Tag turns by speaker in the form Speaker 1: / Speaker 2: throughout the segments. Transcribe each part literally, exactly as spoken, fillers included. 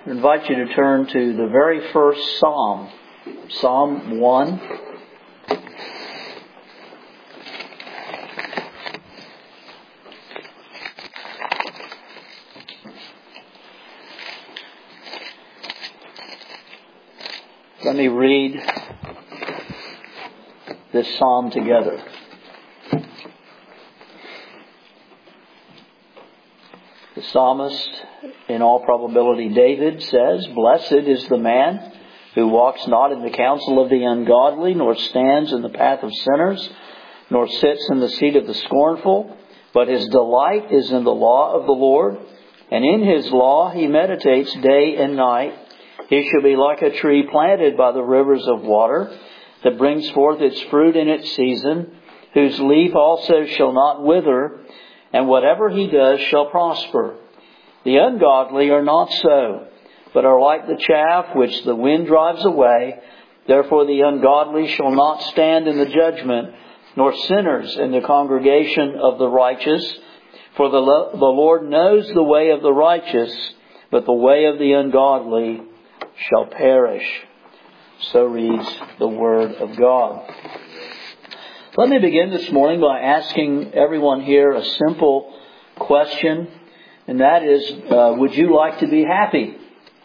Speaker 1: I invite you to turn to the very first Psalm, Psalm one. Let me read this psalm together. The psalmist, in all probability David, says, "Blessed is the man who walks not in the counsel of the ungodly, nor stands in the path of sinners, nor sits in the seat of the scornful, but his delight is in the law of the Lord, and in his law he meditates day and night. He shall be like a tree planted by the rivers of water, that brings forth its fruit in its season, whose leaf also shall not wither, and whatever he does shall prosper. The ungodly are not so, but are like the chaff which the wind drives away. Therefore the ungodly shall not stand in the judgment, nor sinners in the congregation of the righteous. For the, the Lord knows the way of the righteous, but the way of the ungodly shall perish." So reads the Word of God. Let me begin this morning by asking everyone here a simple question, and that is, uh, would you like to be happy?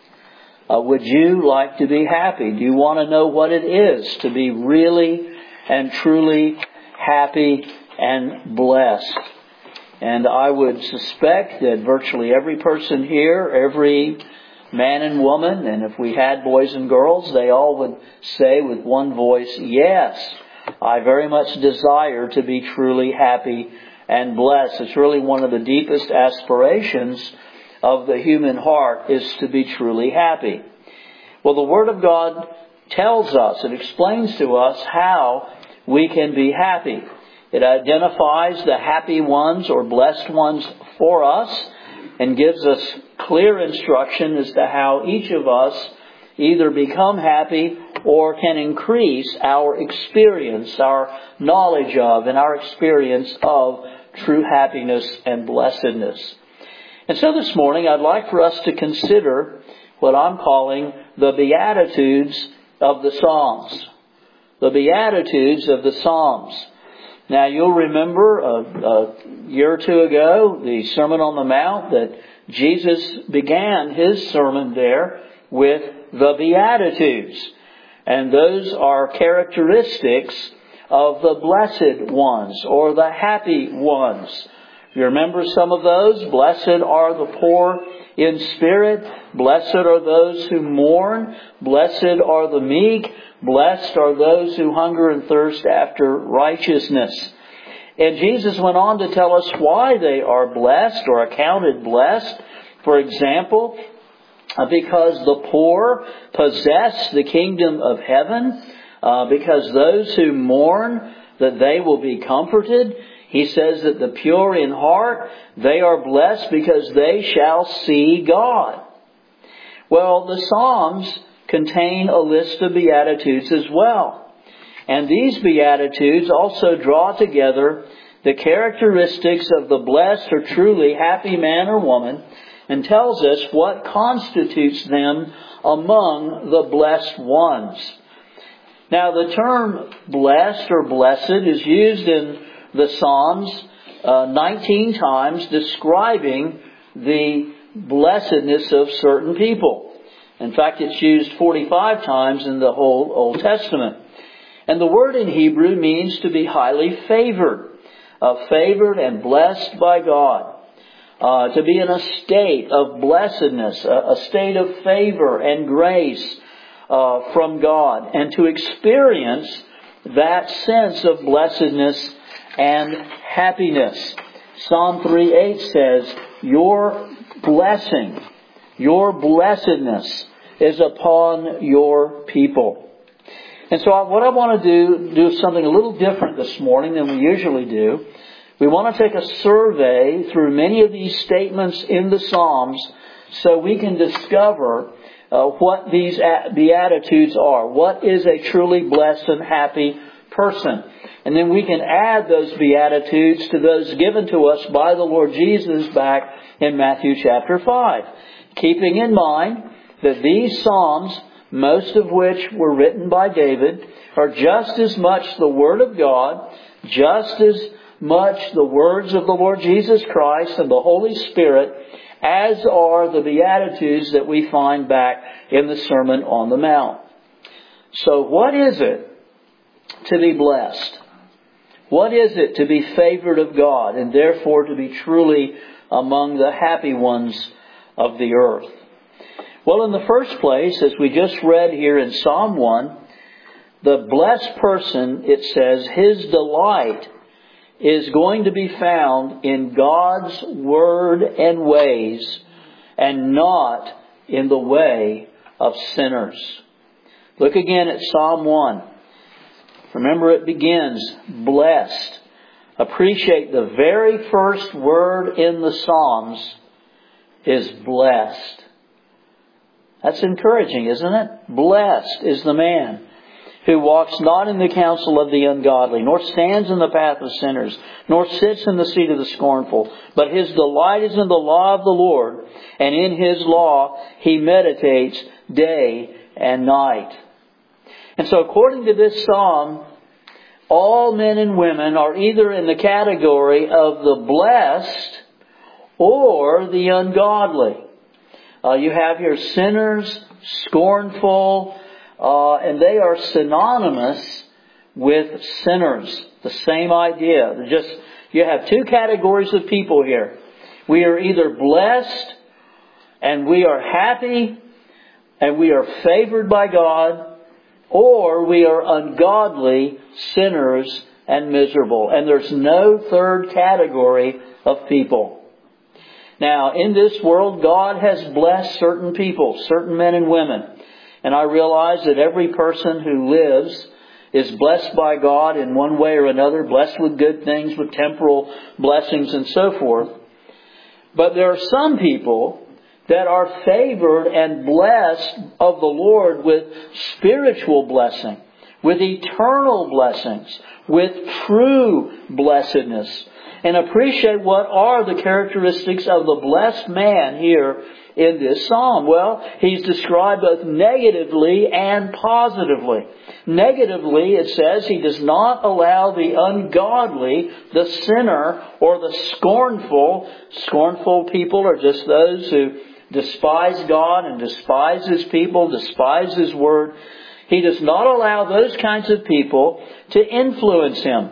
Speaker 1: Uh, would you like to be happy? Do you want to know what it is to be really and truly happy and blessed? And I would suspect that virtually every person here, every man and woman, and if we had boys and girls, they all would say with one voice, "Yes, I very much desire to be truly happy and blessed." It's really one of the deepest aspirations of the human heart, is to be truly happy. Well, the Word of God tells us, it explains to us how we can be happy. It identifies the happy ones or blessed ones for us, and gives us clear instruction as to how each of us either become happy or can increase our experience, our knowledge of, and our experience of true happiness and blessedness. And so this morning I'd like for us to consider what I'm calling the Beatitudes of the Psalms. The Beatitudes of the Psalms. Now, you'll remember a, a year or two ago, the Sermon on the Mount, that Jesus began his sermon there with the Beatitudes. And those are characteristics of the blessed ones, or the happy ones. You remember some of those? Blessed are the poor in spirit. Blessed are those who mourn. Blessed are the meek. Blessed are those who hunger and thirst after righteousness. And Jesus went on to tell us why they are blessed or accounted blessed. For example, because the poor possess the kingdom of heaven, uh, because those who mourn, that they will be comforted. He says that the pure in heart, they are blessed because they shall see God. Well, the Psalms contain a list of Beatitudes as well. And these Beatitudes also draw together the characteristics of the blessed or truly happy man or woman, and tells us what constitutes them among the blessed ones. Now, the term blessed or blessed is used in the Psalms uh, nineteen times, describing the blessedness of certain people. In fact, it's used forty-five times in the whole Old Testament. And the word in Hebrew means to be highly favored, uh, favored and blessed by God. Uh, to be in a state of blessedness, a, a state of favor and grace uh, from God, and to experience that sense of blessedness and happiness. Psalm three eight says, "Your blessing, your blessedness is upon your people." And so what I want to do, do something a little different this morning than we usually do. We want to take a survey through many of these statements in the Psalms so we can discover uh, what these Beatitudes are. What is a truly blessed and happy person? And then we can add those Beatitudes to those given to us by the Lord Jesus back in Matthew chapter five. Keeping in mind that these Psalms, most of which were written by David, are just as much the Word of God, just as much the words of the Lord Jesus Christ and the Holy Spirit, as are the Beatitudes that we find back in the Sermon on the Mount. So what is it to be blessed? What is it to be favored of God and therefore to be truly among the happy ones of the earth? Well, in the first place, as we just read here in Psalm one, the blessed person, it says, his delight is going to be found in God's Word and ways and not in the way of sinners. Look again at Psalm one. Remember, it begins, blessed. Appreciate the very first word in the Psalms is blessed. That's encouraging, isn't it? Blessed is the man who walks not in the counsel of the ungodly, nor stands in the path of sinners, nor sits in the seat of the scornful. But his delight is in the law of the Lord, and in His law he meditates day and night. And so according to this psalm, all men and women are either in the category of the blessed or the ungodly. Uh, you have here sinners, scornful, uh, and they are synonymous with sinners. The same idea. They're just you have two categories of people here. We are either blessed and we are happy and we are favored by God, or we are ungodly, sinners, and miserable. And there's no third category of people. Now, in this world, God has blessed certain people, certain men and women. And I realize that every person who lives is blessed by God in one way or another, blessed with good things, with temporal blessings and so forth. But there are some people that are favored and blessed of the Lord with spiritual blessing, with eternal blessings, with true blessedness. And appreciate what are the characteristics of the blessed man here in this psalm. Well, he's described both negatively and positively. Negatively, it says he does not allow the ungodly, the sinner, or the scornful. Scornful people are just those who despise God and despise His people, despise His Word. He does not allow those kinds of people to influence him.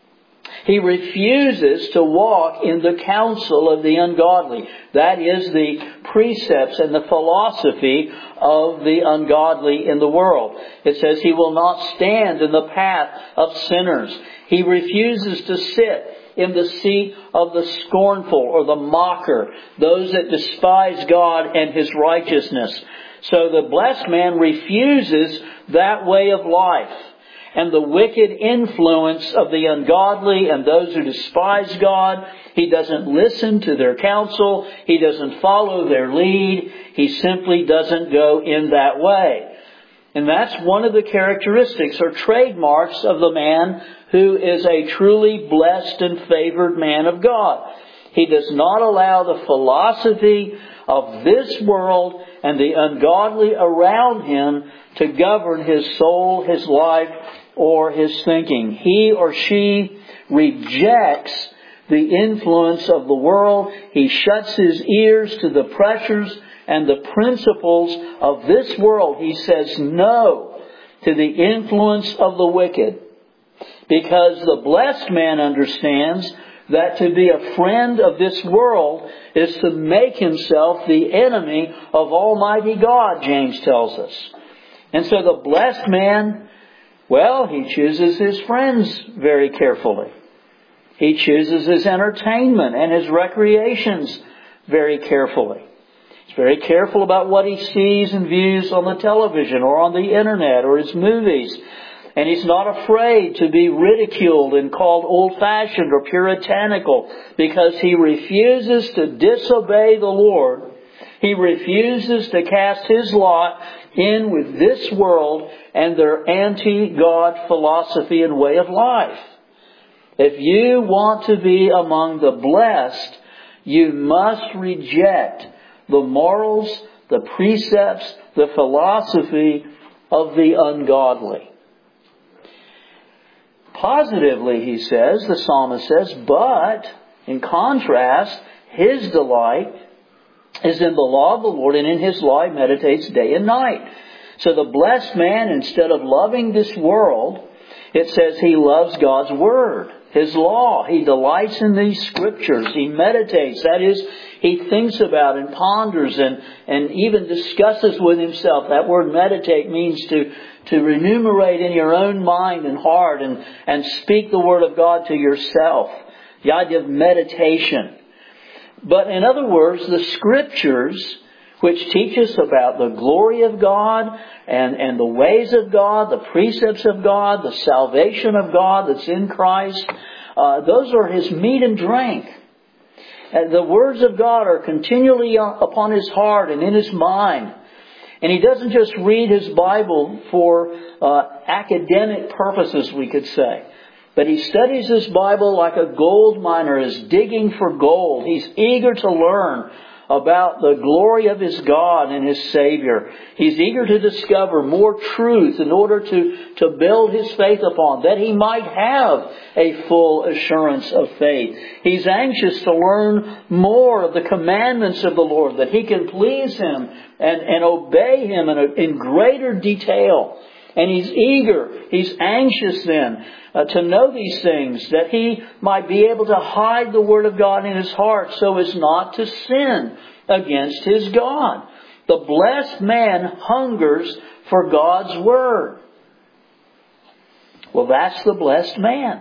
Speaker 1: He refuses to walk in the counsel of the ungodly. That is the precepts and the philosophy of the ungodly in the world. It says he will not stand in the path of sinners. He refuses to sit in the seat of the scornful or the mocker, those that despise God and His righteousness. So the blessed man refuses that way of life. And the wicked influence of the ungodly and those who despise God, he doesn't listen to their counsel. He doesn't follow their lead. He simply doesn't go in that way. And that's one of the characteristics or trademarks of the man who is a truly blessed and favored man of God. He does not allow the philosophy of this world and the ungodly around him to govern his soul, his life, or his thinking. He or she rejects the influence of the world. He shuts his ears to the pressures and the principles of this world. He says no to the influence of the wicked. Because the blessed man understands that to be a friend of this world is to make himself the enemy of Almighty God, James tells us. And so the blessed man, well, he chooses his friends very carefully. He chooses his entertainment and his recreations very carefully. He's very careful about what he sees and views on the television or on the internet or his movies. And he's not afraid to be ridiculed and called old-fashioned or puritanical because he refuses to disobey the Lord. He refuses to cast his lot in with this world and their anti-God philosophy and way of life. If you want to be among the blessed, you must reject the morals, the precepts, the philosophy of the ungodly. Positively, he says, the psalmist says, but in contrast, his delight is in the law of the Lord, and in His law he meditates day and night. So the blessed man, instead of loving this world, it says he loves God's Word, His law. He delights in these Scriptures. He meditates. That is, he thinks about and ponders and, and even discusses with himself. That word meditate means to, to remunerate in your own mind and heart and, and speak the Word of God to yourself. The idea of meditation. But in other words, the Scriptures, which teach us about the glory of God and, and the ways of God, the precepts of God, the salvation of God that's in Christ, uh, those are His meat and drink. And the words of God are continually upon His heart and in His mind. And he doesn't just read his Bible for uh, academic purposes, we could say. But he studies his Bible like a gold miner is digging for gold. He's eager to learn about the glory of his God and his Savior. He's eager to discover more truth in order to, to build his faith upon, that he might have a full assurance of faith. He's anxious to learn more of the commandments of the Lord, that he can please Him and, and obey Him in, a, in greater detail. And he's eager, he's anxious then uh, to know these things, that he might be able to hide the Word of God in his heart so as not to sin against his God. The blessed man hungers for God's Word. Well, that's the blessed man.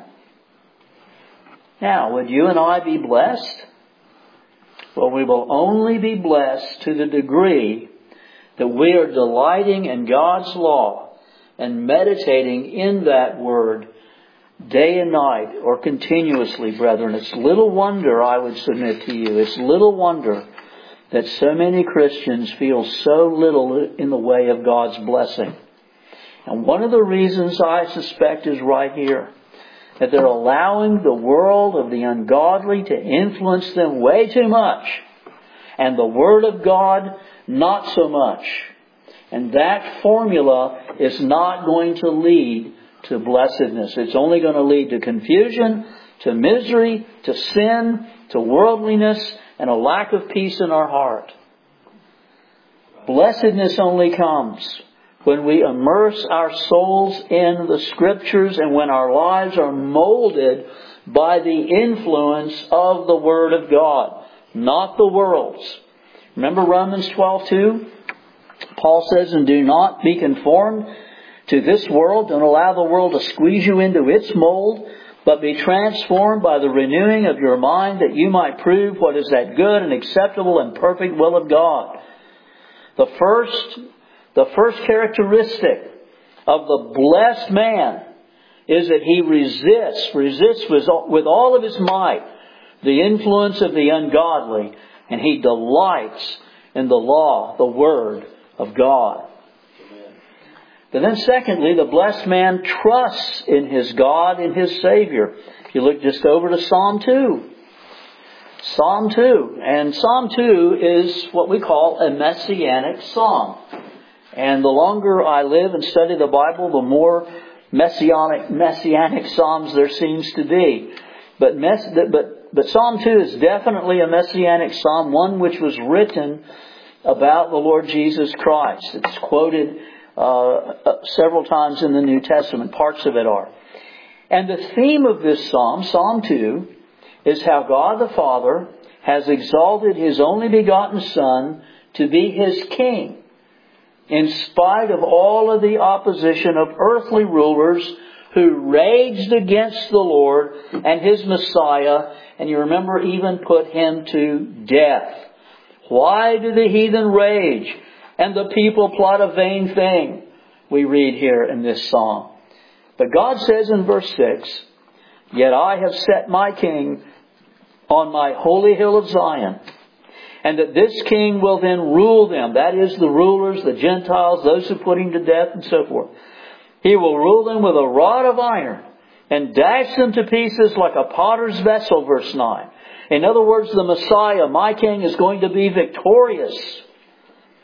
Speaker 1: Now, would you and I be blessed? Well, we will only be blessed to the degree that we are delighting in God's law and meditating in that Word day and night or continuously, brethren. It's little wonder, I would submit to you, it's little wonder that so many Christians feel so little in the way of God's blessing. And one of the reasons I suspect is right here, that they're allowing the world of the ungodly to influence them way too much, and the Word of God not so much. And that formula is not going to lead to blessedness. It's only going to lead to confusion, to misery, to sin, to worldliness, and a lack of peace in our heart. Blessedness only comes when we immerse our souls in the Scriptures and when our lives are molded by the influence of the Word of God, not the world's. Remember Romans twelve two? Paul says, and do not be conformed to this world. Don't allow the world to squeeze you into its mold, but be transformed by the renewing of your mind, that you might prove what is that good and acceptable and perfect will of God. The first, the first characteristic of the blessed man is that he resists, resists with all of his might the influence of the ungodly, and he delights in the law, the Word of God. But then secondly, the blessed man trusts in his God and his Savior. If you look just over to Psalm two. Psalm two. And Psalm two is what we call a messianic psalm. And the longer I live and study the Bible, the more messianic messianic psalms there seems to be. But mess, but but Psalm two is definitely a messianic psalm, one which was written about the Lord Jesus Christ. It's quoted uh, several times in the New Testament. Parts of it are. And the theme of this psalm, Psalm two, is how God the Father has exalted His only begotten Son to be His King, in spite of all of the opposition of earthly rulers who raged against the Lord and His Messiah, and you remember even put Him to death. Why do the heathen rage and the people plot a vain thing? We read here in this psalm. But God says in verse six, yet I have set my King on my holy hill of Zion, and that this King will then rule them. That is, the rulers, the Gentiles, those who put Him to death and so forth. He will rule them with a rod of iron and dash them to pieces like a potter's vessel, verse nine. In other words, the Messiah, my King, is going to be victorious.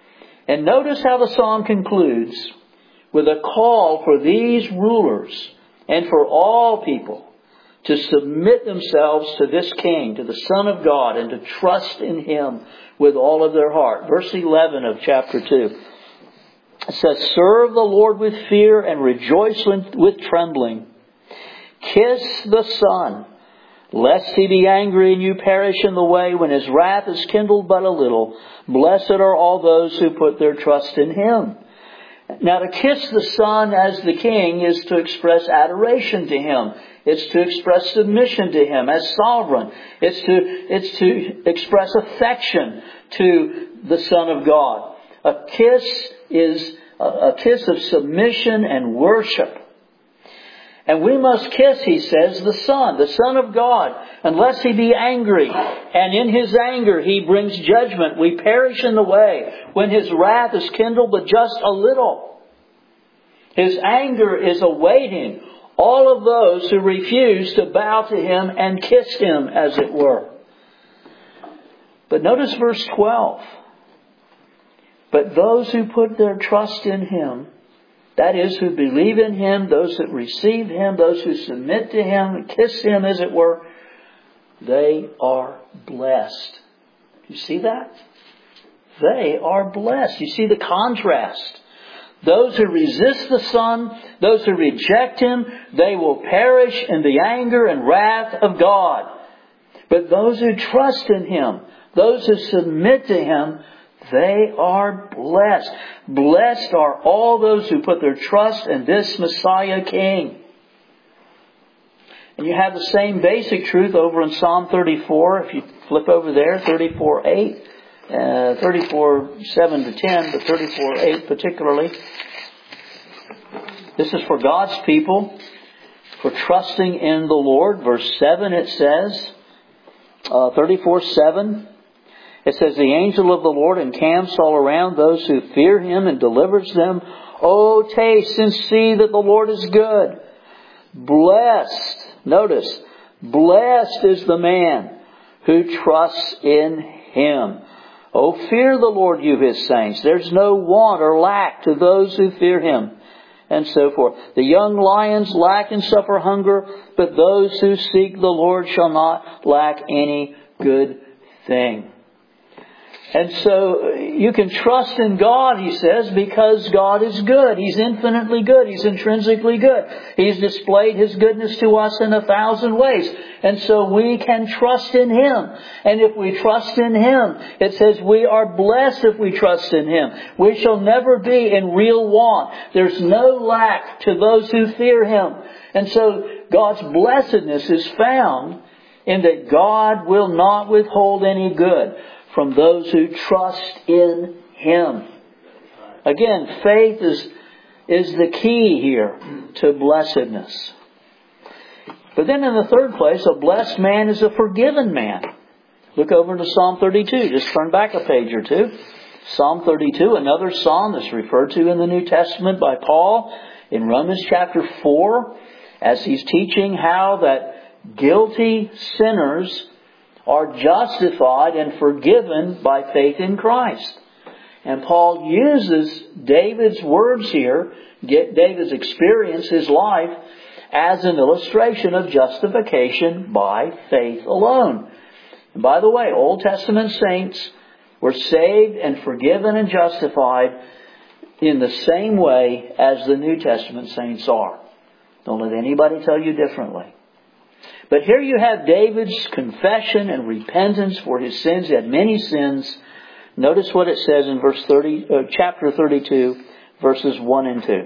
Speaker 1: And notice how the psalm concludes with a call for these rulers and for all people to submit themselves to this King, to the Son of God, and to trust in Him with all of their heart. Verse eleven of chapter two. It says, serve the Lord with fear and rejoice with trembling. Kiss the Son, lest He be angry and you perish in the way when His wrath is kindled but a little. Blessed are all those who put their trust in Him. Now, to kiss the Son as the King is to express adoration to Him. It's to express submission to Him as sovereign. It's to, it's to express affection to the Son of God. A kiss is a, a kiss of submission and worship. And we must kiss, he says, the Son, the Son of God, unless He be angry. And in His anger He brings judgment. We perish in the way when His wrath is kindled but just a little. His anger is awaiting all of those who refuse to bow to Him and kiss Him, as it were. But notice verse twelve. But those who put their trust in Him, that is, who believe in Him, those that receive Him, those who submit to Him, kiss Him, as it were, they are blessed. You see that? They are blessed. You see the contrast. Those who resist the Son, those who reject Him, they will perish in the anger and wrath of God. But those who trust in Him, those who submit to Him, they are blessed. Blessed are all those who put their trust in this Messiah King. And you have the same basic truth over in Psalm thirty-four. If you flip over there, thirty-four eight. Uh, thirty-four seven to ten, but thirty-four eight particularly. This is for God's people, for trusting in the Lord. Verse seven, it says, uh, thirty-four seven, it says, the angel of the Lord encamps all around those who fear Him and delivers them. Oh, taste and see that the Lord is good. Blessed, notice, blessed is the man who trusts in Him. Oh, fear the Lord, you His saints. There's no want or lack to those who fear Him. And so forth. The young lions lack and suffer hunger, but those who seek the Lord shall not lack any good thing. And so you can trust in God, he says, because God is good. He's infinitely good. He's intrinsically good. He's displayed His goodness to us in a thousand ways. And so we can trust in Him. And if we trust in Him, it says we are blessed if we trust in Him. We shall never be in real want. There's no lack to those who fear Him. And so God's blessedness is found in that God will not withhold any good from those who trust in Him. Again, faith is, is the key here to blessedness. But then in the third place, a blessed man is a forgiven man. Look over to Psalm thirty-two. Just turn back a page or two. Psalm thirty-two, another psalm that's referred to in the New Testament by Paul in Romans chapter four, as he's teaching how that guilty sinners are justified and forgiven by faith in Christ. And Paul uses David's words here, get David's experience, his life, as an illustration of justification by faith alone. And by the way, Old Testament saints were saved and forgiven and justified in the same way as the New Testament saints are. Don't let anybody tell you differently. But here you have David's confession and repentance for his sins. He had many sins. Notice what it says in verse thirty, uh, chapter thirty-two, verses one and two.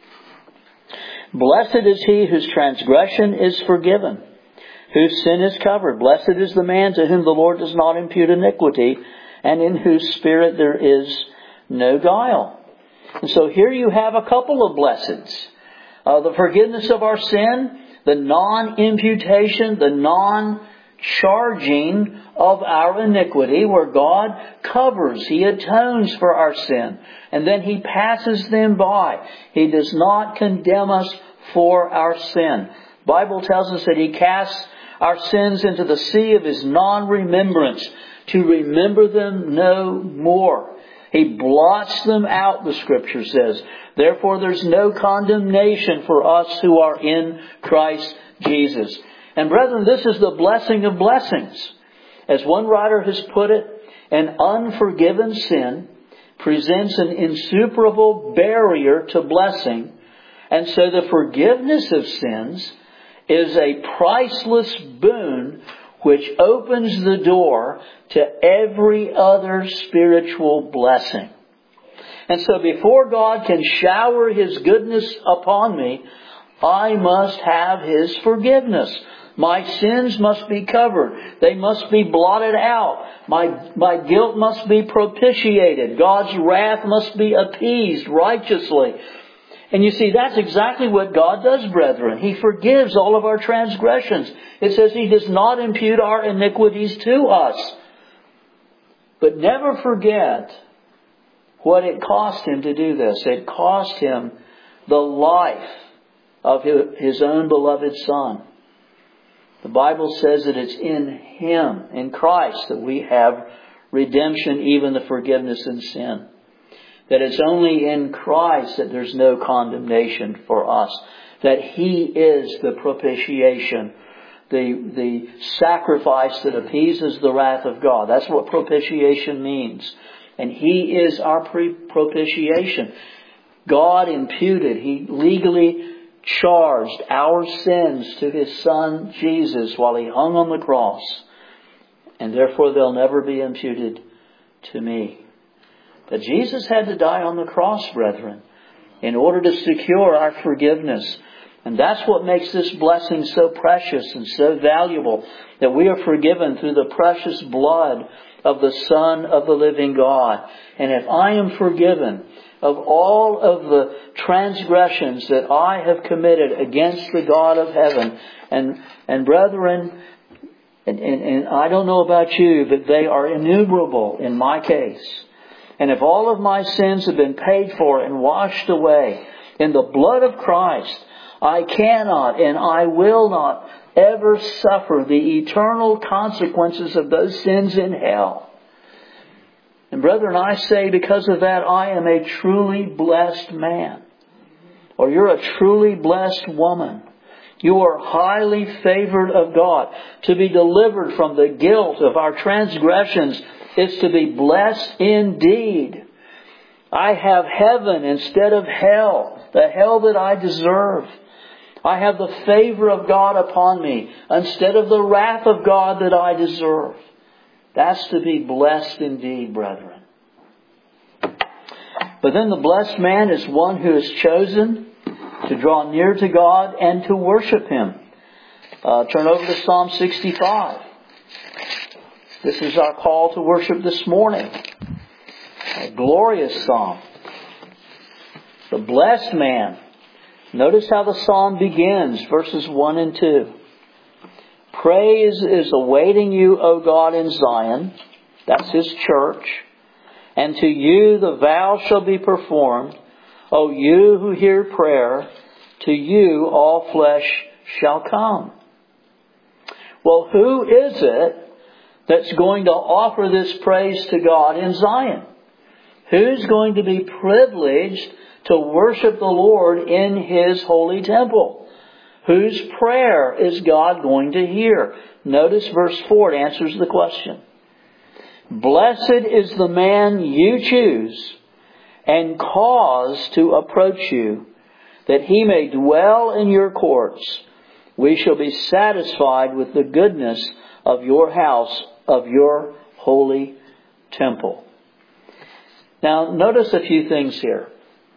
Speaker 1: Blessed is he whose transgression is forgiven, whose sin is covered. Blessed is the man to whom the Lord does not impute iniquity, and in whose spirit there is no guile. And so here you have a couple of blesseds. Uh, the forgiveness of our sin, the non-imputation, the non-charging of our iniquity, where God covers, He atones for our sin, and then He passes them by. He does not condemn us for our sin. The Bible tells us that He casts our sins into the sea of His non-remembrance, to remember them no more. He blots them out, the Scripture says. Therefore, there's no condemnation for us who are in Christ Jesus. And brethren, this is the blessing of blessings. As one writer has put it, an unforgiven sin presents an insuperable barrier to blessing. And so the forgiveness of sins is a priceless boon which opens the door to every other spiritual blessing. And so before God can shower His goodness upon me, I must have His forgiveness. My sins must be covered. They must be blotted out. My, my guilt must be propitiated. God's wrath must be appeased righteously. And you see, that's exactly what God does, brethren. He forgives all of our transgressions. It says He does not impute our iniquities to us. But never forget what it cost Him to do this. It cost Him the life of His own beloved Son. The Bible says that it's in Him, in Christ, that we have redemption, even the forgiveness in sin. That it's only in Christ that there's no condemnation for us. That He is the propitiation, the, the sacrifice that appeases the wrath of God. That's what propitiation means. And He is our propitiation. God imputed, He legally charged our sins to His Son Jesus while He hung on the cross. And therefore they'll never be imputed to me. But Jesus had to die on the cross, brethren, in order to secure our forgiveness. And that's what makes this blessing so precious and so valuable, that we are forgiven through the precious blood of the Son of the living God. And if I am forgiven of all of the transgressions that I have committed against the God of heaven, and, and brethren, and, and, and I don't know about you, but they are innumerable in my case. And if all of my sins have been paid for and washed away in the blood of Christ, I cannot and I will not ever suffer the eternal consequences of those sins in hell. And brethren, I say because of that, I am a truly blessed man. Or you're a truly blessed woman. You are highly favored of God. To be delivered from the guilt of our transgressions is to be blessed indeed. I have heaven instead of hell, the hell that I deserve. I have the favor of God upon me instead of the wrath of God that I deserve. That's to be blessed indeed, brethren. But then the blessed man is one who is chosen to draw near to God and to worship Him. Uh, turn over to Psalm sixty-five. This is our call to worship this morning. A glorious psalm. The blessed man. Notice how the psalm begins, verses one and two. Praise is awaiting you, O God, in Zion. That's His church. And to you the vow shall be performed. O you who hear prayer, to you all flesh shall come. Well, who is it that's going to offer this praise to God in Zion? Who's going to be privileged to worship the Lord in His holy temple? Whose prayer is God going to hear? Notice verse four, it answers the question. Blessed is the man you choose and cause to approach you, that he may dwell in your courts. We shall be satisfied with the goodness of your house, of your holy temple. Now, notice a few things here.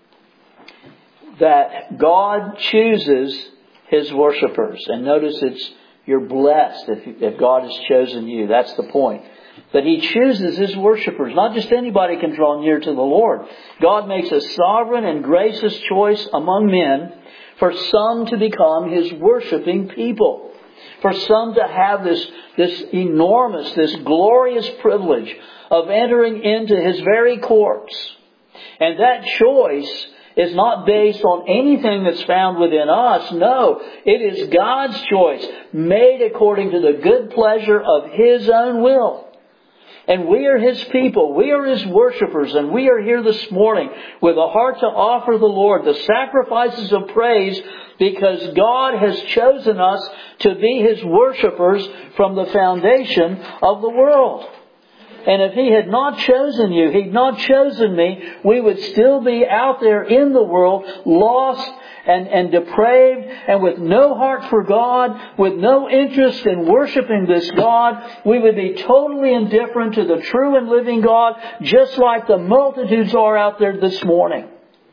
Speaker 1: That God chooses His worshipers. And notice it's you're blessed if, if God has chosen you. That's the point. But He chooses His worshipers. Not just anybody can draw near to the Lord. God makes a sovereign and gracious choice among men for some to become His worshiping people. For some to have this, this enormous, this glorious privilege of entering into His very courts. And that choice is not based on anything that's found within us. No, it is God's choice, made according to the good pleasure of His own will. And we are His people. We are His worshipers. And we are here this morning with a heart to offer the Lord the sacrifices of praise, because God has chosen us to be His worshipers from the foundation of the world. And if He had not chosen you, He'd not chosen me, we would still be out there in the world, lost and, and depraved, and with no heart for God, with no interest in worshiping this God. We would be totally indifferent to the true and living God, just like the multitudes are out there this morning.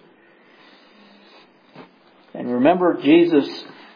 Speaker 1: And remember Jesus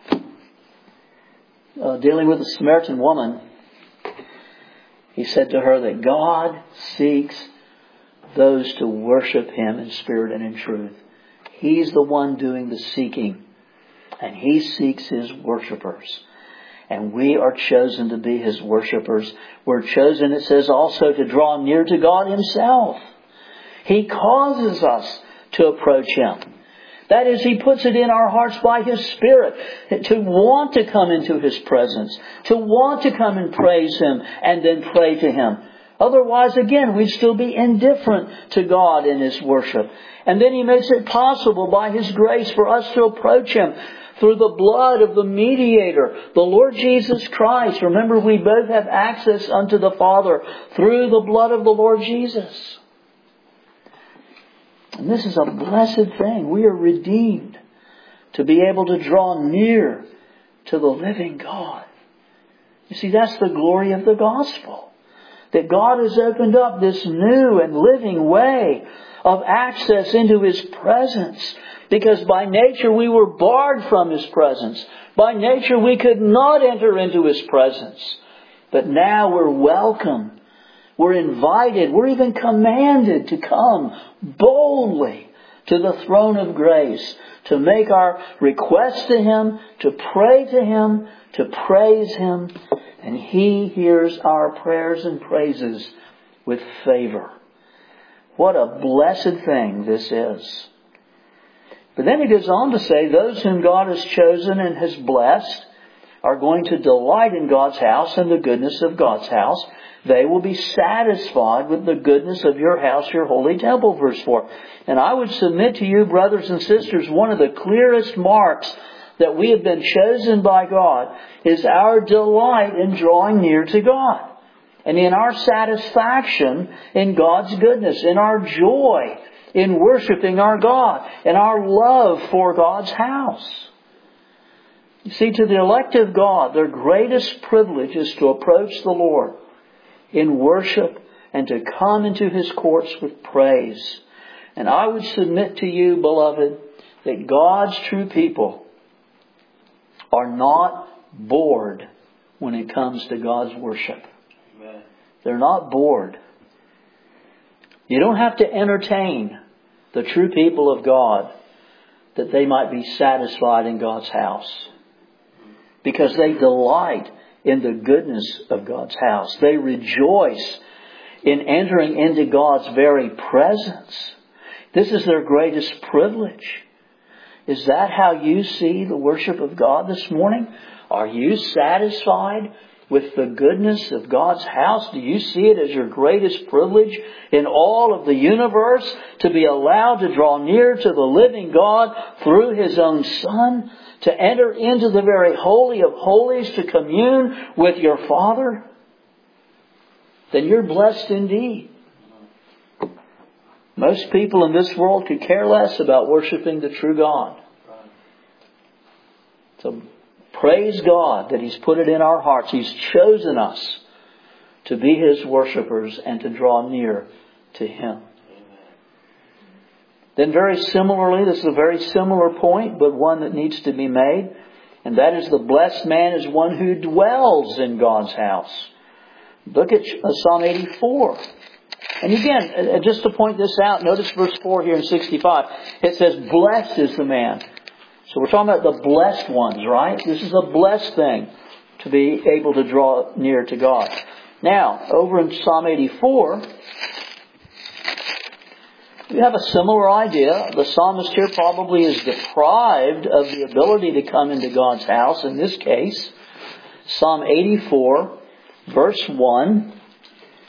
Speaker 1: uh, dealing with the Samaritan woman. He said to her that God seeks those to worship Him in spirit and in truth. He's the one doing the seeking. And He seeks His worshipers. And we are chosen to be His worshipers. We're chosen, it says, also to draw near to God Himself. He causes us to approach Him. That is, He puts it in our hearts by His Spirit to want to come into His presence, to want to come and praise Him and then pray to Him. Otherwise, again, we'd still be indifferent to God in His worship. And then He makes it possible by His grace for us to approach Him through the blood of the mediator, the Lord Jesus Christ. Remember, we both have access unto the Father through the blood of the Lord Jesus. And this is a blessed thing. We are redeemed to be able to draw near to the living God. You see, that's the glory of the gospel. That God has opened up this new and living way of access into His presence. Because by nature we were barred from His presence. By nature we could not enter into His presence. But now we're welcome. We're invited, we're even commanded to come boldly to the throne of grace, to make our requests to Him, to pray to Him, to praise Him, and He hears our prayers and praises with favor. What a blessed thing this is. But then He goes on to say, those whom God has chosen and has blessed are going to delight in God's house and the goodness of God's house. They will be satisfied with the goodness of your house, your holy temple, verse four. And I would submit to you, brothers and sisters, one of the clearest marks that we have been chosen by God is our delight in drawing near to God. And in our satisfaction in God's goodness, in our joy in worshiping our God, and our love for God's house. You see, to the elect of God, their greatest privilege is to approach the Lord in worship and to come into His courts with praise. And I would submit to you, beloved, that God's true people are not bored when it comes to God's worship. Amen. They're not bored. You don't have to entertain the true people of God that they might be satisfied in God's house. Because they delight in the goodness of God's house. They rejoice in entering into God's very presence. This is their greatest privilege. Is that how you see the worship of God this morning? Are you satisfied with the goodness of God's house? Do you see it as your greatest privilege in all of the universe to be allowed to draw near to the living God through His own Son? To enter into the very holy of holies, to commune with your Father? Then you're blessed indeed. Most people in this world could care less about worshiping the true God. So praise God that He's put it in our hearts. He's chosen us to be His worshipers and to draw near to Him. Then very similarly, this is a very similar point, but one that needs to be made. And that is, the blessed man is one who dwells in God's house. Look at Psalm eighty-four. And again, just to point this out, notice verse four here in sixty-five. It says, blessed is the man. So we're talking about the blessed ones, right? This is a blessed thing to be able to draw near to God. Now, over in Psalm eighty-four, we have a similar idea. The psalmist here probably is deprived of the ability to come into God's house. In this case, Psalm eighty-four, verse one.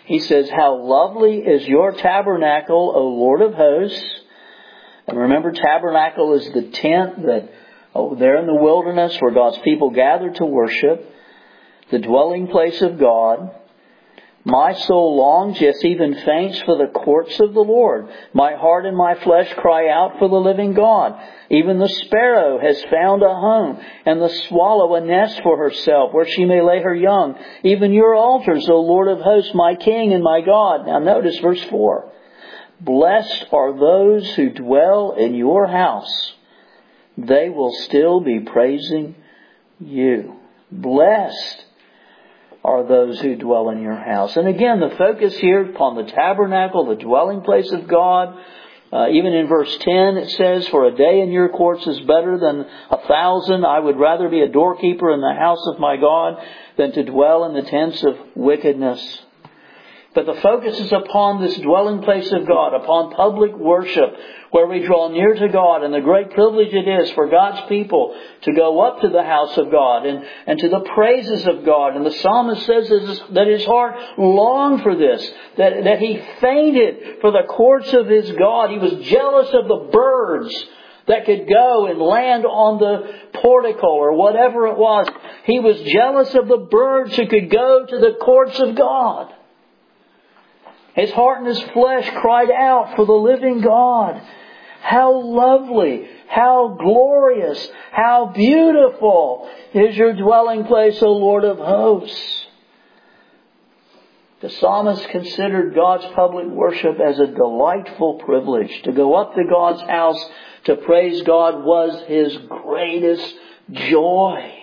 Speaker 1: He says, how lovely is your tabernacle, O Lord of hosts. And remember, tabernacle is the tent that, oh, there in the wilderness where God's people gather to worship, the dwelling place of God. My soul longs, yes, even faints for the courts of the Lord. My heart and my flesh cry out for the living God. Even the sparrow has found a home, and the swallow a nest for herself, where she may lay her young. Even your altars, O Lord of hosts, my King and my God. Now notice verse four. Blessed are those who dwell in your house. They will still be praising you. Blessed are those who dwell in your house. And again, the focus here upon the tabernacle, the dwelling place of God. Uh, even in verse ten it says, for a day in your courts is better than a thousand. I would rather be a doorkeeper in the house of my God than to dwell in the tents of wickedness. But the focus is upon this dwelling place of God, upon public worship, where we draw near to God, and the great privilege it is for God's people to go up to the house of God and, and to the praises of God. And the psalmist says that his heart longed for this, that, that he fainted for the courts of his God. He was jealous of the birds that could go and land on the portico or whatever it was. He was jealous of the birds who could go to the courts of God. His heart and his flesh cried out for the living God. How lovely, how glorious, how beautiful is your dwelling place, O Lord of hosts. The psalmist considered God's public worship as a delightful privilege. To go up to God's house to praise God was his greatest joy.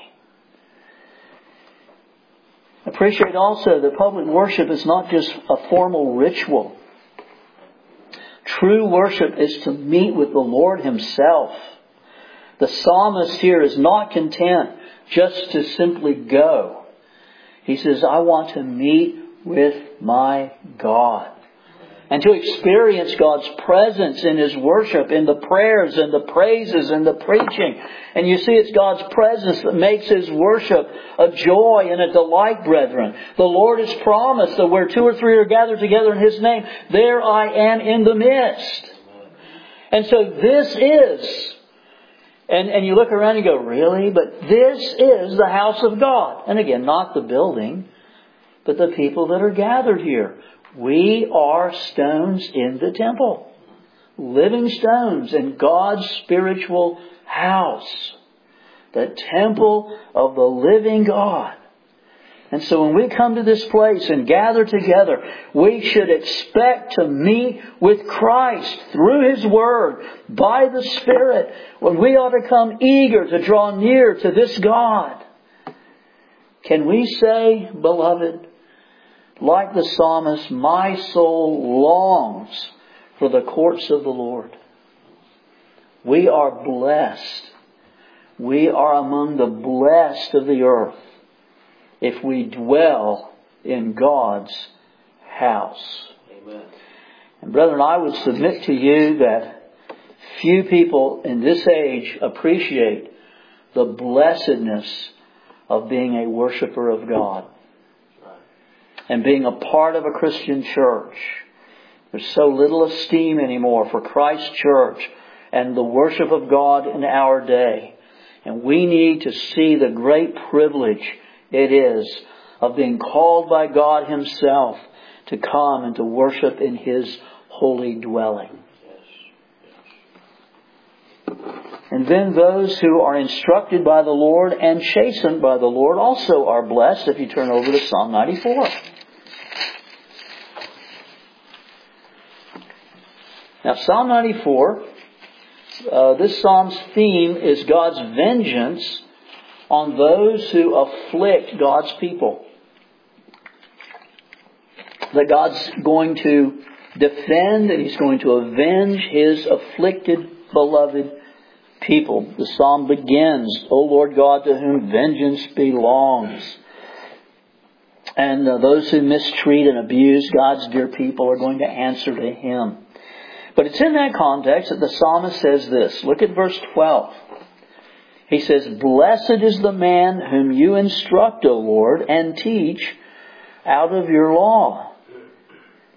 Speaker 1: Appreciate also that public worship is not just a formal ritual. True worship is to meet with the Lord Himself. The psalmist here is not content just to simply go. He says, I want to meet with my God. And to experience God's presence in His worship, in the prayers and the praises and the preaching. And you see, it's God's presence that makes His worship a joy and a delight, brethren. The Lord has promised that where two or three are gathered together in His name, there I am in the midst. And so this is, and, and you look around and you go, really? But this is the house of God. And again, not the building, but the people that are gathered here. We are stones in the temple. Living stones in God's spiritual house. The temple of the living God. And so when we come to this place and gather together, we should expect to meet with Christ through His Word, by the Spirit, when we ought to come eager to draw near to this God. Can we say, beloved, like the psalmist, my soul longs for the courts of the Lord. We are blessed. We are among the blessed of the earth if we dwell in God's house. Amen. And brethren, I would submit to you that few people in this age appreciate the blessedness of being a worshiper of God. And being a part of a Christian church. There's so little esteem anymore for Christ's church and the worship of God in our day. And we need to see the great privilege it is of being called by God Himself to come and to worship in His holy dwelling. And then those who are instructed by the Lord and chastened by the Lord also are blessed. If you turn over to Psalm ninety-four. Now, Psalm ninety-four, uh, this psalm's theme is God's vengeance on those who afflict God's people. That God's going to defend and He's going to avenge His afflicted, beloved people. The psalm begins, O Lord God, to whom vengeance belongs. And uh, those who mistreat and abuse God's dear people are going to answer to Him. But it's in that context that the psalmist says this. Look at verse twelve. He says, Blessed is the man whom you instruct, O Lord, and teach out of your law.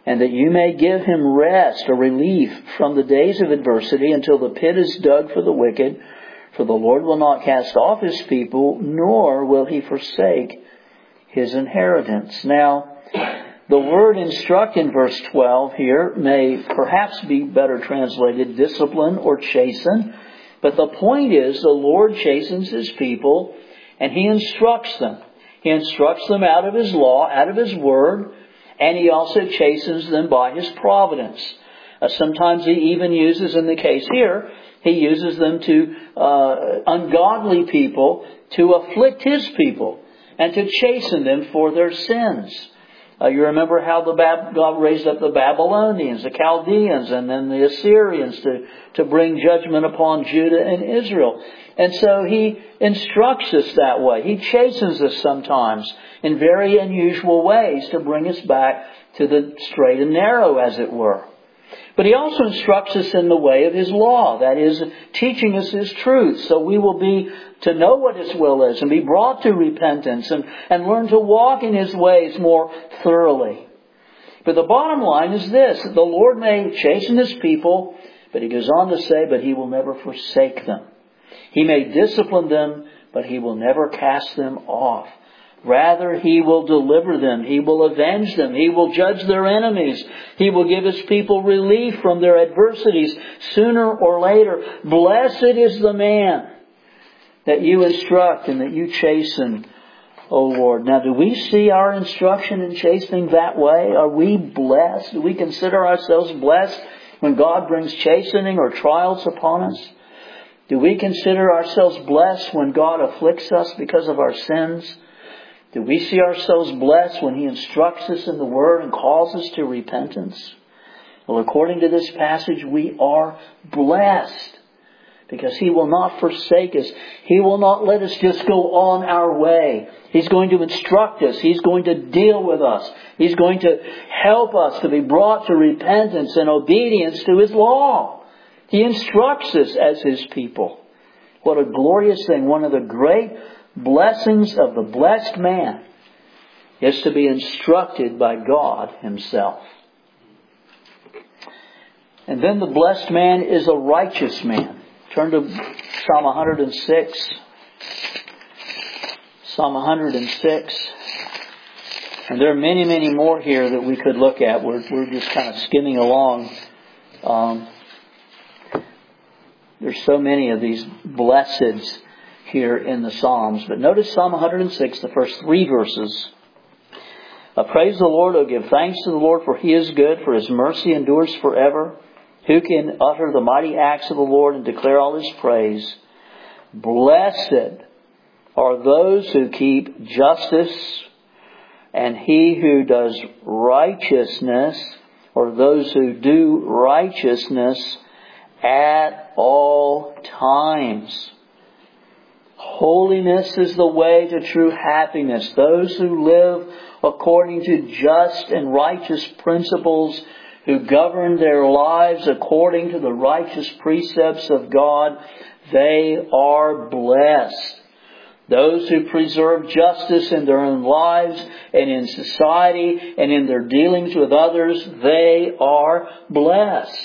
Speaker 1: and that you may give him rest or relief from the days of adversity until the pit is dug for the wicked. For the Lord will not cast off his people, nor will he forsake his inheritance. Now, the word instruct in verse twelve here may perhaps be better translated discipline or chasten. But the point is, the Lord chastens his people and he instructs them. He instructs them out of his law, out of his word, and he also chastens them by his providence. Uh, sometimes he even uses, in the case here, he uses them to uh, ungodly people to afflict his people and to chasten them for their sins. Uh, you remember how the Bab- God raised up the Babylonians, the Chaldeans, and then the Assyrians to, to bring judgment upon Judah and Israel. And so he instructs us that way. He chastens us sometimes in very unusual ways to bring us back to the straight and narrow, as it were. But he also instructs us in the way of his law, that is, teaching us his truth, so we will be to know what his will is and be brought to repentance and, and learn to walk in his ways more thoroughly. But the bottom line is this, that the Lord may chasten his people, but he goes on to say, but he will never forsake them. He may discipline them, but he will never cast them off. Rather, he will deliver them. He will avenge them. He will judge their enemies. He will give his people relief from their adversities sooner or later. Blessed is the man that you instruct and that you chasten, O Lord. Now, do we see our instruction and chastening that way? Are we blessed? Do we consider ourselves blessed when God brings chastening or trials upon us? Do we consider ourselves blessed when God afflicts us because of our sins? Do we see ourselves blessed when he instructs us in the Word and calls us to repentance? Well, according to this passage, we are blessed because he will not forsake us. He will not let us just go on our way. He's going to instruct us. He's going to deal with us. He's going to help us to be brought to repentance and obedience to his law. He instructs us as his people. What a glorious thing. One of the great blessings of the blessed man is to be instructed by God himself. And then the blessed man is a righteous man. Turn to Psalm one hundred six. Psalm one hundred six. And there are many, many more here that we could look at. We're, we're just kind of skimming along. Um, there's so many of these blesseds here in the Psalms. But notice Psalm one hundred six, the first three verses. Uh, Praise the Lord, O give thanks to the Lord, for he is good, for his mercy endures forever. Who can utter the mighty acts of the Lord and declare all his praise? Blessed are those who keep justice, and he who does righteousness, or those who do righteousness at all times. Holiness is the way to true happiness. Those who live according to just and righteous principles, who govern their lives according to the righteous precepts of God, they are blessed. Those who preserve justice in their own lives and in society and in their dealings with others, they are blessed.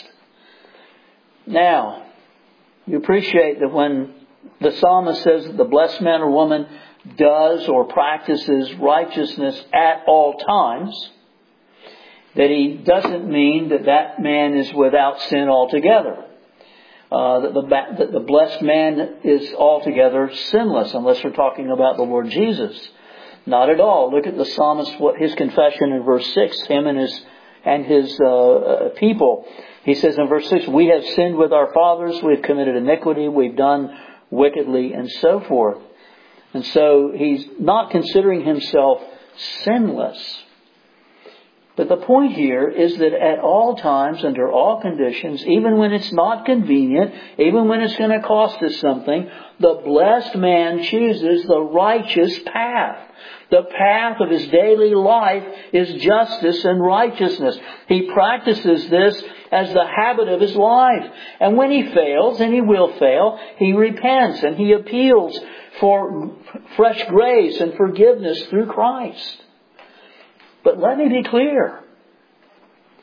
Speaker 1: Now, you appreciate that when the psalmist says that the blessed man or woman does or practices righteousness at all times, that he doesn't mean that that man is without sin altogether. Uh, that, the, that the blessed man is altogether sinless, unless we're talking about the Lord Jesus. Not at all. Look at the psalmist, what his confession in verse six, him and his and his uh, people. He says in verse six, we have sinned with our fathers, we've committed iniquity, we've done wickedly, and so forth. And so he's not considering himself sinless. But the point here is that at all times, under all conditions, even when it's not convenient, even when it's going to cost us something, the blessed man chooses the righteous path. The path of his daily life is justice and righteousness. He practices this as the habit of his life. And when he fails, and he will fail, he repents and he appeals for fresh grace and forgiveness through Christ. But let me be clear.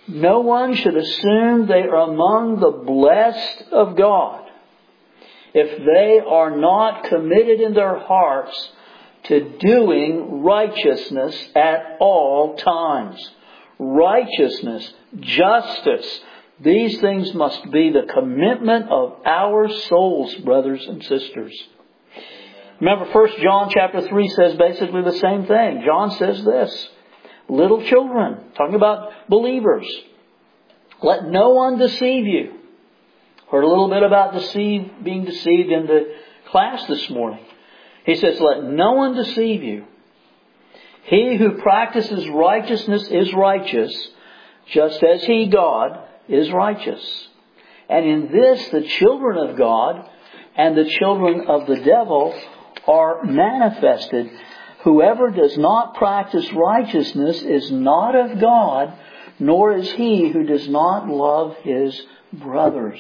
Speaker 1: No one should assume they are among the blessed of God if they are not committed in their hearts to doing righteousness at all times. Righteousness, justice, these things must be the commitment of our souls, brothers and sisters. Remember, First John chapter three says basically the same thing. John says this, little children, talking about believers, let no one deceive you. Heard a little bit about deceive, being deceived in the class this morning. He says, let no one deceive you. He who practices righteousness is righteous, just as He, God, is righteous. And in this, the children of God and the children of the devil are manifested. Whoever does not practice righteousness is not of God, nor is he who does not love his brothers.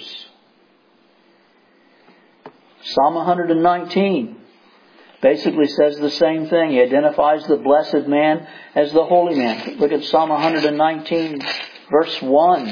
Speaker 1: Psalm one nineteen basically says the same thing. He identifies the blessed man as the holy man. Look at Psalm one nineteen, verse one.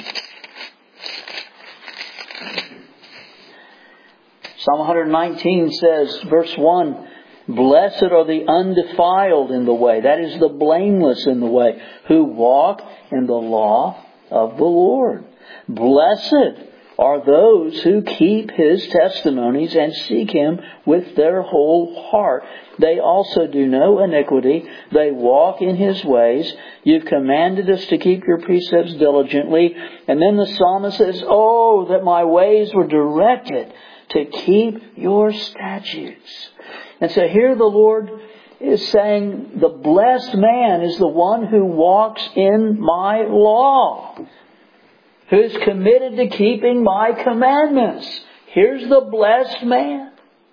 Speaker 1: Psalm one nineteen says, verse one, blessed are the undefiled in the way, that is the blameless in the way, who walk in the law of the Lord. Blessed are those who keep His testimonies and seek Him with their whole heart. They also do no iniquity. They walk in His ways. You've commanded us to keep Your precepts diligently. And then the psalmist says, oh, that my ways were directed to keep Your statutes. And so here the Lord is saying, the blessed man is the one who walks in My law, who is committed to keeping My commandments. Here's the blessed man.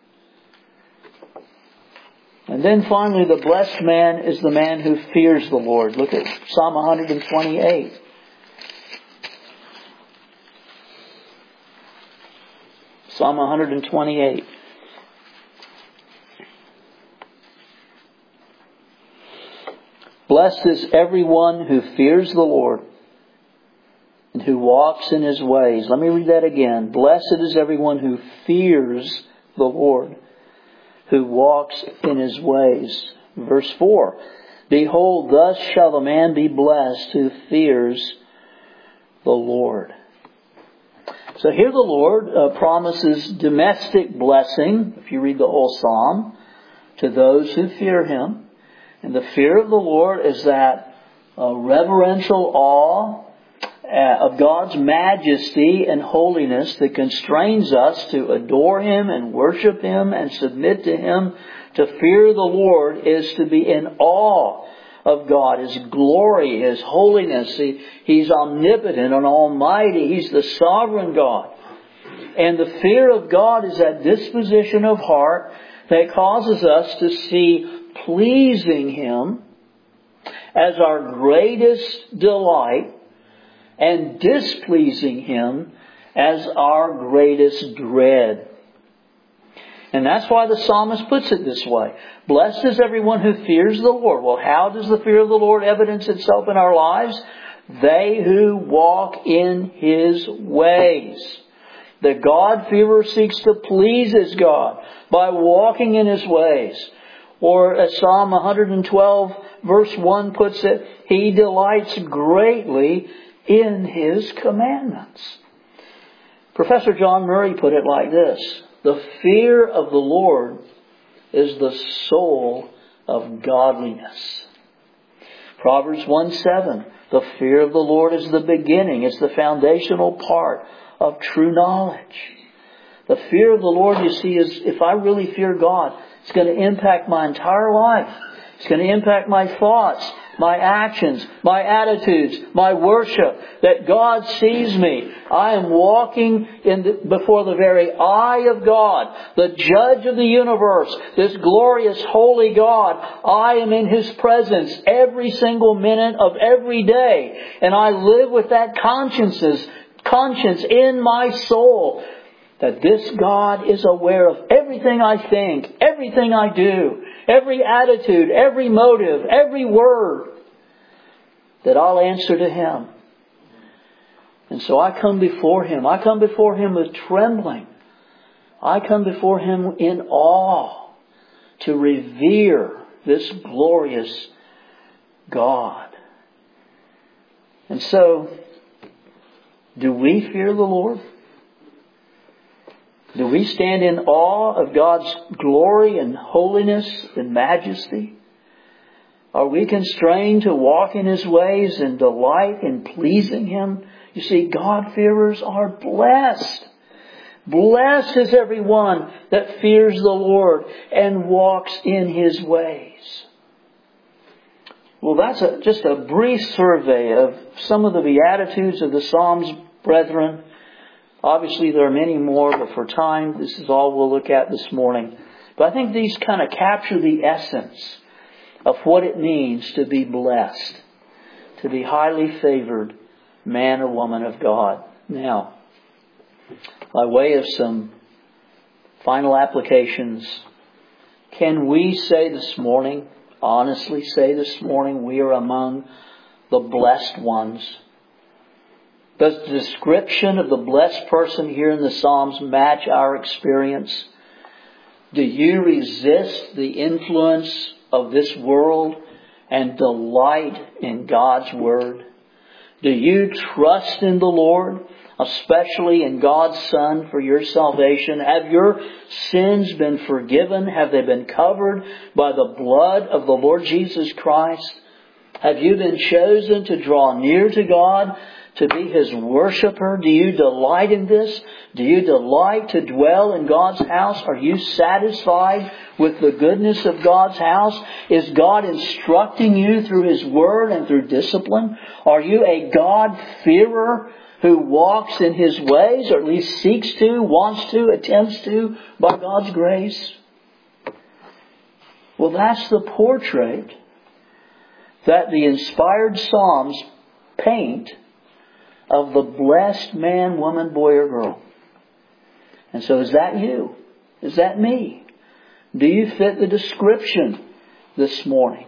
Speaker 1: And then finally, the blessed man is the man who fears the Lord. Look at Psalm one twenty-eight. Psalm one twenty-eight. Blessed is everyone who fears the Lord and who walks in His ways. Let me read that again. Blessed is everyone who fears the Lord, who walks in His ways. Verse four. Behold, thus shall the man be blessed who fears the Lord. So here the Lord uh, promises domestic blessing, if you read the whole psalm, to those who fear Him. And the fear of the Lord is that uh, reverential awe uh, of God's majesty and holiness that constrains us to adore Him and worship Him and submit to Him. To fear the Lord is to be in awe of God, His glory, His holiness. He, He's omnipotent and almighty. He's the sovereign God. And the fear of God is that disposition of heart that causes us to see pleasing Him as our greatest delight and displeasing Him as our greatest dread. And that's why the psalmist puts it this way. Blessed is everyone who fears the Lord. Well, how does the fear of the Lord evidence itself in our lives? They who walk in His ways. The God-fearer seeks to please his God by walking in His ways. Or as Psalm one twelve verse one puts it, He delights greatly in His commandments. Professor John Murray put it like this. The fear of the Lord is the soul of godliness. Proverbs one seven. The fear of the Lord is the beginning. It's the foundational part of true knowledge. The fear of the Lord, you see, is if I really fear God, it's going to impact my entire life. It's going to impact my thoughts, my actions, my attitudes, my worship. That God sees me. I am walking in the, before the very eye of God, the judge of the universe, this glorious holy God. I am in His presence every single minute of every day. And I live with that conscience, conscience in my soul. That this God is aware of everything I think, everything I do, every attitude, every motive, every word. That I'll answer to Him. And so I come before Him. I come before Him with trembling. I come before Him in awe to revere this glorious God. And so, do we fear the Lord? Do we stand in awe of God's glory and holiness and majesty? Are we constrained to walk in His ways and delight in pleasing Him? You see, God-fearers are blessed. Blessed is everyone that fears the Lord and walks in His ways. Well, that's a, just a brief survey of some of the Beatitudes of the Psalms, brethren. Obviously, there are many more, but for time, this is all we'll look at this morning. But I think these kind of capture the essence of what it means to be blessed, to be highly favored man or woman of God. Now, by way of some final applications, can we say this morning, honestly say this morning, we are among the blessed ones? Does the description of the blessed person here in the Psalms match our experience? Do you resist the influence of this world and delight in God's Word? Do you trust in the Lord, especially in God's Son, for your salvation? Have your sins been forgiven? Have they been covered by the blood of the Lord Jesus Christ? Have you been chosen to draw near to God, to be His worshiper? Do you delight in this? Do you delight to dwell in God's house? Are you satisfied with the goodness of God's house? Is God instructing you through His Word and through discipline? Are you a God-fearer who walks in His ways, or at least seeks to, wants to, attempts to, by God's grace? Well, that's the portrait that the inspired Psalms paint of the blessed man, woman, boy, or girl. And so is that you? Is that me? Do you fit the description this morning?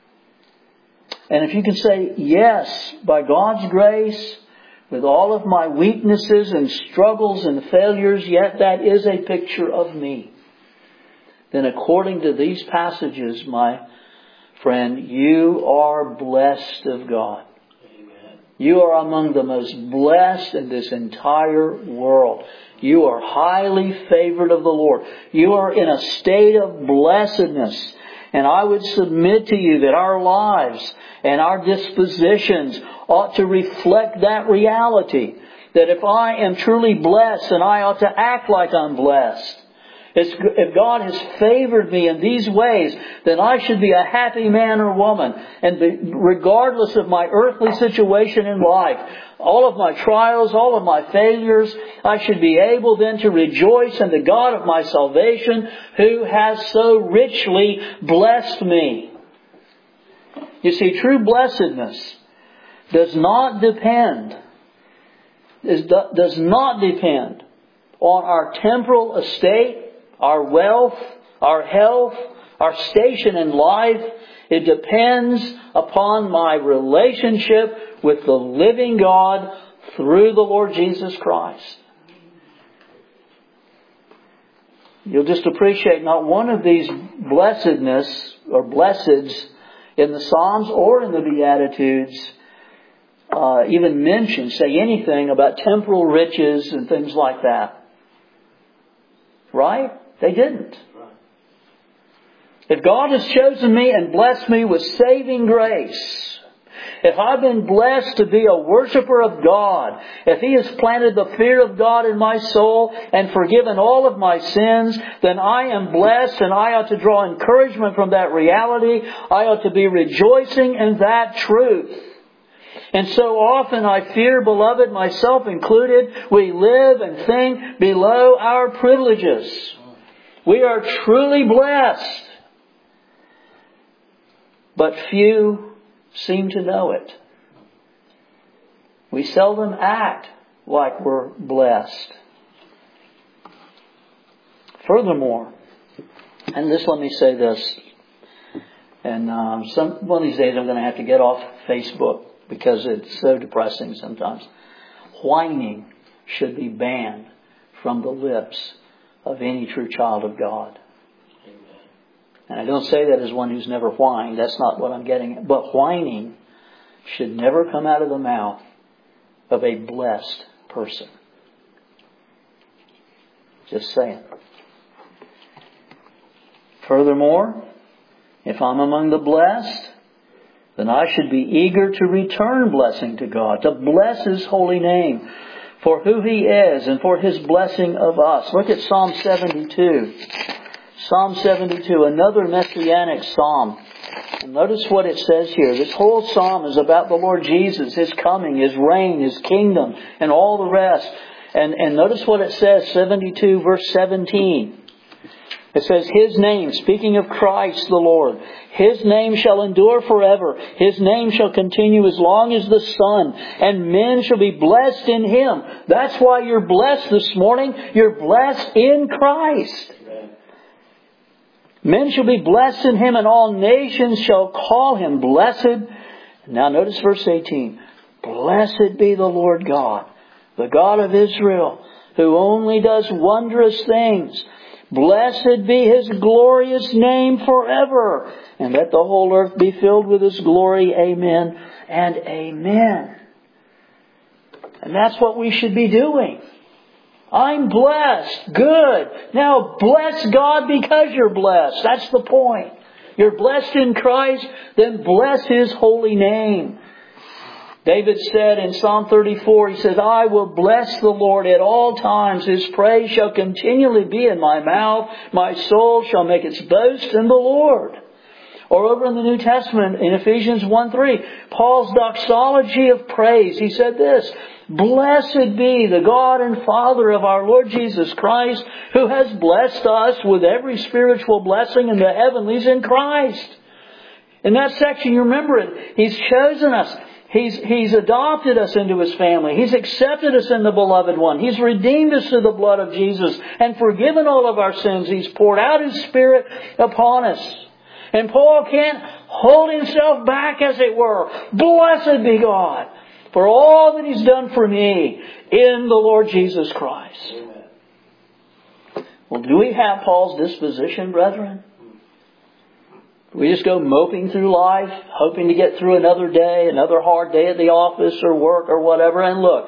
Speaker 1: And if you can say, yes, by God's grace, with all of my weaknesses and struggles and failures, yet that is a picture of me, then according to these passages, my friend, you are blessed of God. You are among the most blessed in this entire world. You are highly favored of the Lord. You are in a state of blessedness. And I would submit to you that our lives and our dispositions ought to reflect that reality. That if I am truly blessed, then I ought to act like I'm blessed. If God has favored me in these ways, then I should be a happy man or woman. And regardless of my earthly situation in life, all of my trials, all of my failures, I should be able then to rejoice in the God of my salvation who has so richly blessed me. You see, true blessedness does not depend, does not depend on our temporal estate, our wealth, our health, our station in life. It depends upon my relationship with the living God through the Lord Jesus Christ. You'll just appreciate not one of these blessedness or blesseds in the Psalms or in the Beatitudes uh, even mention, say anything about temporal riches and things like that. Right? They didn't. If God has chosen me and blessed me with saving grace, if I've been blessed to be a worshiper of God, if He has planted the fear of God in my soul and forgiven all of my sins, then I am blessed and I ought to draw encouragement from that reality. I ought to be rejoicing in that truth. And so often I fear, beloved, myself included, we live and think below our privileges. We are truly blessed, but few seem to know it. We seldom act like we're blessed. Furthermore, and this, let me say this, and um, some one of these days I'm going to have to get off Facebook because it's so depressing sometimes. whining should be banned from the lips of any true child of God. And I don't say that as one who's never whined. That's not what I'm getting at. But whining should never come out of the mouth of a blessed person. Just saying. Furthermore, if I'm among the blessed, then I should be eager to return blessing to God, to bless His holy name for who He is and for His blessing of us. Look at Psalm seventy-two. Psalm seventy-two, another messianic psalm. And notice what it says here. This whole psalm is about the Lord Jesus, His coming, His reign, His kingdom, and all the rest. And, and notice what it says, seventy-two verse seventeen. It says, His name, speaking of Christ the Lord, His name shall endure forever. His name shall continue as long as the sun, and men shall be blessed in Him. That's why you're blessed this morning. You're blessed in Christ. Men shall be blessed in Him, and all nations shall call Him blessed. Now notice verse eighteen. Blessed be the Lord God, the God of Israel, who only does wondrous things. Blessed be His glorious name forever. And let the whole earth be filled with His glory. Amen and amen. And that's what we should be doing. I'm blessed. Good. Now bless God because you're blessed. That's the point. You're blessed in Christ, then bless His holy name. David said in Psalm thirty-four, he says, I will bless the Lord at all times. His praise shall continually be in my mouth. My soul shall make its boast in the Lord. Or over in the New Testament, in Ephesians one three, Paul's doxology of praise. He said this, Blessed be the God and Father of our Lord Jesus Christ, who has blessed us with every spiritual blessing in the heavenlies in Christ. In that section, you remember it. He's chosen us. He's, he's adopted us into His family. He's accepted us in the Beloved One. He's redeemed us through the blood of Jesus and forgiven all of our sins. He's poured out His Spirit upon us. And Paul can't hold himself back, as it were. Blessed be God for all that He's done for me in the Lord Jesus Christ. Amen. Well, do we have Paul's disposition, brethren? We just go moping through life, hoping to get through another day, another hard day at the office or work or whatever. And look,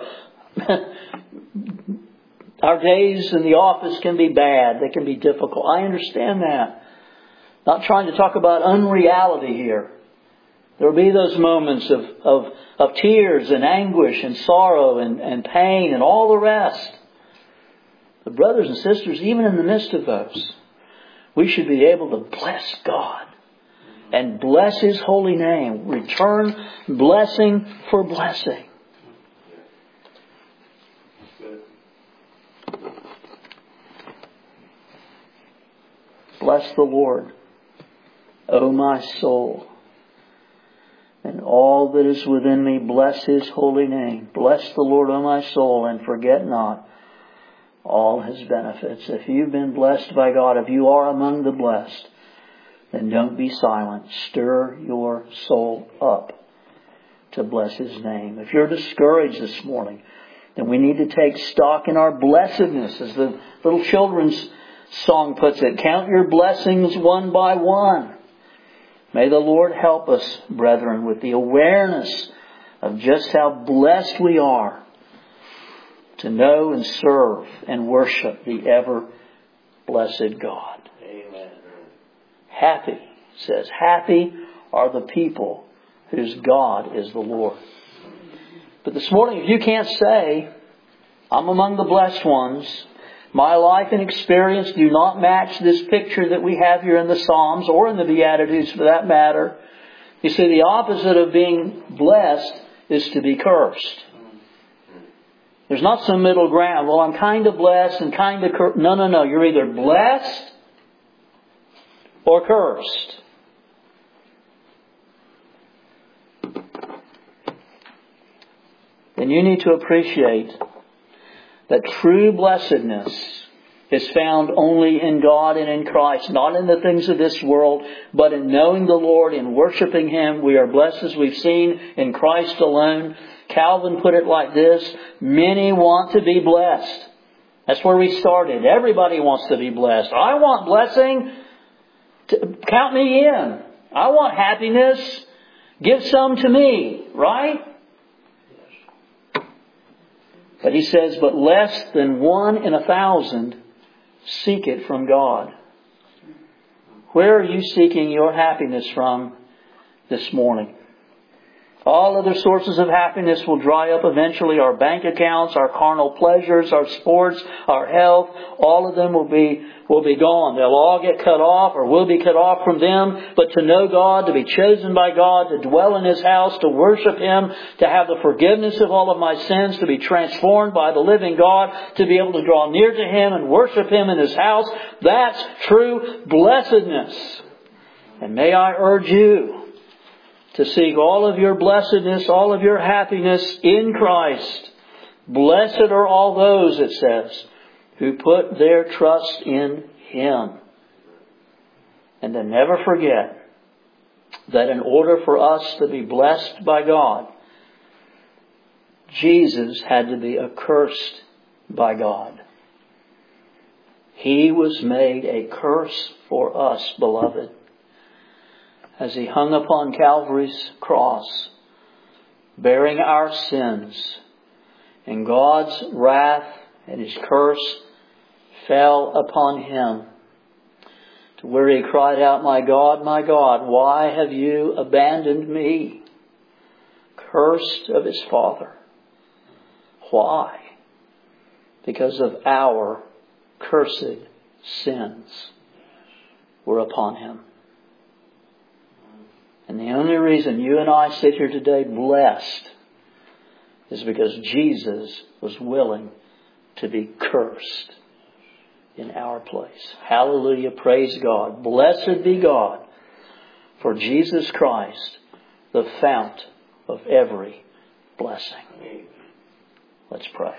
Speaker 1: our days in the office can be bad. They can be difficult. I understand that. Not trying to talk about unreality here. There will be those moments of, of, of tears and anguish and sorrow and, and pain and all the rest. But brothers and sisters, even in the midst of those, we should be able to bless God and bless His holy name. Return blessing for blessing. Bless the Lord, O my soul, and all that is within me, bless His holy name. Bless the Lord, O my soul, and forget not all His benefits. If you've been blessed by God, if you are among the blessed, then don't be silent. Stir your soul up to bless His name. If you're discouraged this morning, then we need to take stock in our blessedness, as the little children's song puts it. Count your blessings one by one. May the Lord help us, brethren, with the awareness of just how blessed we are to know and serve and worship the ever blessed God. Amen. Happy, says, happy are the people whose God is the Lord. But this morning, if you can't say, I'm among the blessed ones, my life and experience do not match this picture that we have here in the Psalms or in the Beatitudes for that matter. You see, the opposite of being blessed is to be cursed. There's not some middle ground. Well, I'm kind of blessed and kind of cursed. No, no, no. You're either blessed or cursed. Then you need to appreciate that true blessedness is found only in God and in Christ, not in the things of this world, but in knowing the Lord, in worshiping Him. We are blessed, as we've seen, in Christ alone. Calvin put it like this: many want to be blessed. That's where we started. Everybody wants to be blessed. I want blessing. Count me in. I want happiness. Give some to me. Right? But he says, but less than one in a thousand seek it from God. Where are you seeking your happiness from this morning? All other sources of happiness will dry up eventually. Our bank accounts, our carnal pleasures, our sports, our health, all of them will be will be gone. They'll all get cut off, or will be cut off from them. But to know God, to be chosen by God, to dwell in His house, to worship Him, to have the forgiveness of all of my sins, to be transformed by the living God, to be able to draw near to Him and worship Him in His house, that's true blessedness. And may I urge you to seek all of your blessedness, all of your happiness in Christ. Blessed are all those, it says, who put their trust in Him. And to never forget that in order for us to be blessed by God, Jesus had to be accursed by God. He was made a curse for us, beloved, as He hung upon Calvary's cross, bearing our sins. And God's wrath and His curse fell upon Him, to where He cried out, my God, my God, why have you abandoned me? Cursed of His Father. Why? Because of our cursed sins were upon Him. And the only reason you and I sit here today blessed is because Jesus was willing to be cursed in our place. Hallelujah. Praise God. Blessed be God for Jesus Christ, the fount of every blessing. Let's pray.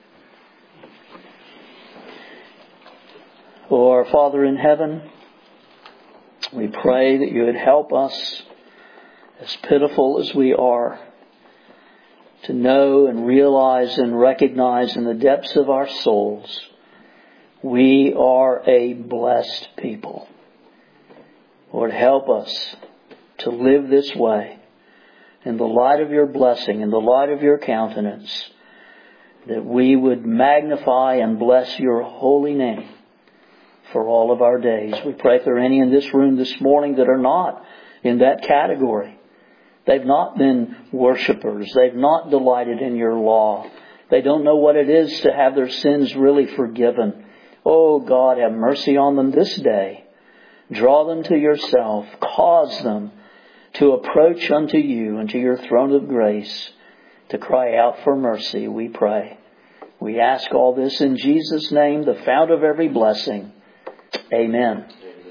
Speaker 1: Oh, our Father in heaven, we pray that you would help us, as pitiful as we are, to know and realize and recognize in the depths of our souls, we are a blessed people. Lord, help us to live this way in the light of your blessing, in the light of your countenance, that we would magnify and bless your holy name for all of our days. We pray if there are any in this room this morning that are not in that category. They've not been worshipers. They've not delighted in your law. They don't know what it is to have their sins really forgiven. Oh God, have mercy on them this day. Draw them to yourself. Cause them to approach unto you and to your throne of grace, to cry out for mercy, we pray. We ask all this in Jesus' name, the fount of every blessing. Amen.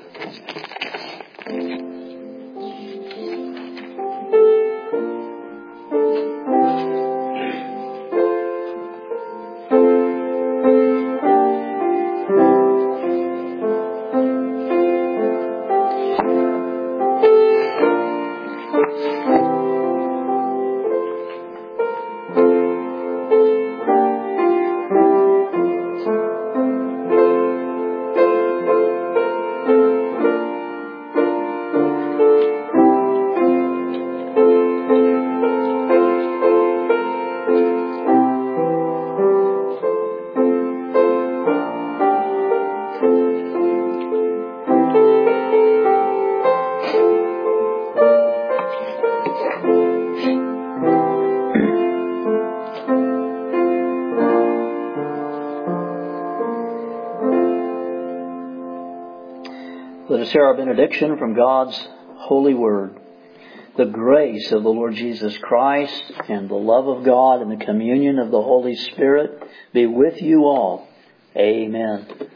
Speaker 1: Let us hear our benediction from God's holy word. The grace of the Lord Jesus Christ and the love of God and the communion of the Holy Spirit be with you all. Amen.